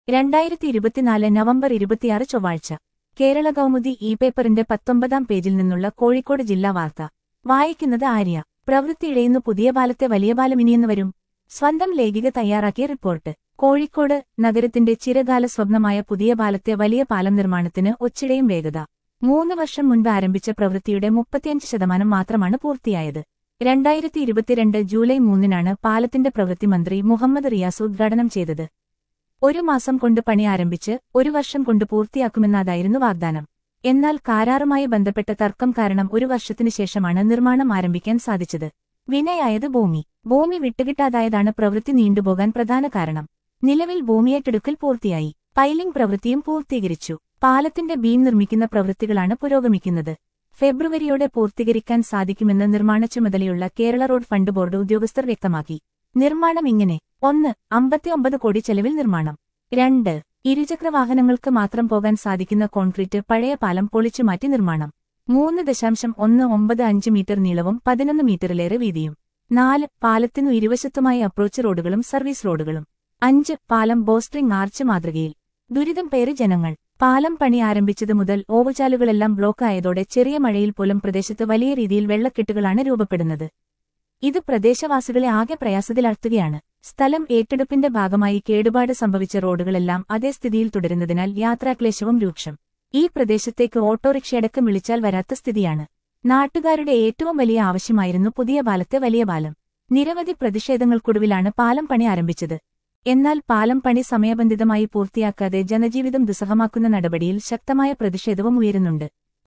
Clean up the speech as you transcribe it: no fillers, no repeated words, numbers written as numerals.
2024 November 26 ചൊവ്വാഴ്ച Kerala Kaumudi E പേപ്പറിന്റെ 19-ാം പേജിൽ നിന്നുള്ള കോഴിക്കോട് ജില്ലാ വാർത്ത വായിക്കുന്നത് ആര്യ. പ്രവൃത്തി ഇഴയുന്നു പുതിയ പാലത്തെ വലിയ പാലം ഇനിയെന്ന് വരും. സ്വന്തം ലേഖിക തയ്യാറാക്കിയ റിപ്പോർട്ട്. കോഴിക്കോട് നഗരത്തിന്റെ ചിരകാല സ്വപ്നമായ പുതിയ പാലത്തെ വലിയ പാലം നിർമ്മാണത്തിന് ഒച്ചിടയും വേഗത. 3 വർഷം മുൻപ് ആരംഭിച്ച പ്രവൃത്തിയുടെ 35% മാത്രമാണ് പൂർത്തിയായത്. 2022 ജൂലൈ 3-നാണ് പാലത്തിന്റെ പ്രവൃത്തി മന്ത്രി മുഹമ്മദ് റിയാസ് ഉദ്ഘാടനം ചെയ്തത്. 1 മാസം കൊണ്ട് പണി ആരംഭിച്ച് 1 വർഷം കൊണ്ട് പൂർത്തിയാക്കുമെന്നതായിരുന്നു വാഗ്ദാനം. എന്നാൽ കരാറുമായി ബന്ധപ്പെട്ട തർക്കം കാരണം 1 വർഷത്തിനു ശേഷമാണ് നിർമ്മാണം ആരംഭിക്കാൻ സാധിച്ചത്. വിനയായത് ഭൂമി വിട്ടുകിട്ടാതായതാണ് പ്രവൃത്തി നീണ്ടുപോകാൻ പ്രധാന കാരണം. നിലവിൽ ഭൂമിയേറ്റെടുക്കൽ പൂർത്തിയായി. പൈലിംഗ് പ്രവൃത്തിയും പൂർത്തീകരിച്ചു. പാലത്തിന്റെ ബീം നിർമ്മിക്കുന്ന പ്രവൃത്തികളാണ് പുരോഗമിക്കുന്നത്. ഫെബ്രുവരിയോടെ പൂർത്തീകരിക്കാൻ സാധിക്കുമെന്ന് നിർമ്മാണ ചുമതലയുള്ള കേരള റോഡ് ഫണ്ട് ബോർഡ് ഉദ്യോഗസ്ഥർ വ്യക്തമാക്കി. നിർമ്മാണം ഇങ്ങനെ: 1. 59 കോടി ചെലവിൽ നിർമ്മാണം. 2. ഇരുചക്രവാഹനങ്ങൾക്ക് മാത്രം പോകാൻ സാധിക്കുന്ന കോൺക്രീറ്റ് പഴയ പാലം പൊളിച്ചുമാറ്റി നിർമ്മാണം. 3.195 മീറ്റർ നീളവും 11 മീറ്ററിലേറെ വീതിയും. 4. പാലത്തിനു ഇരുവശത്തുമായി അപ്രോച്ച് റോഡുകളും സർവീസ് റോഡുകളും. 5. പാലം ബോസ്ട്രിംഗ് ആർച്ച് മാതൃകയിൽ. ദുരിതം പേറി ജനങ്ങൾ. പാലം പണി ആരംഭിച്ചതു മുതൽ ഓവുചാലുകളെല്ലാം ബ്ലോക്ക് ആയതോടെ ചെറിയ മഴയിൽ പോലും പ്രദേശത്ത് വലിയ രീതിയിൽ വെള്ളക്കെട്ടുകളാണ് രൂപപ്പെടുന്നത്. ഇത് പ്രദേശവാസികളെ ആകെ പ്രയാസത്തിലാഴ്ത്തുകയാണ്. സ്ഥലം ഏറ്റെടുപ്പിന്റെ ഭാഗമായി കേടുപാട് സംഭവിച്ച റോഡുകളെല്ലാം അതേ സ്ഥിതിയിൽ തുടരുന്നതിനാൽ യാത്രാക്ലേശവും രൂക്ഷം. ഈ പ്രദേശത്തേക്ക് ഓട്ടോറിക്ഷയടക്കം വിളിച്ചാൽ വരാത്ത സ്ഥിതിയാണ്. നാട്ടുകാരുടെ ഏറ്റവും വലിയ ആവശ്യമായിരുന്നു പുതിയ പാലത്തെ വലിയ പാലം. നിരവധി പ്രതിഷേധങ്ങൾക്കൊടുവിലാണ് പാലം പണി ആരംഭിച്ചത്. എന്നാൽ പാലം പണി സമയബന്ധിതമായി പൂർത്തിയാക്കാതെ ജനജീവിതം ദുസ്സഹമാക്കുന്ന നടപടിയിൽ ശക്തമായ പ്രതിഷേധവും ഉയരുന്നുണ്ട്.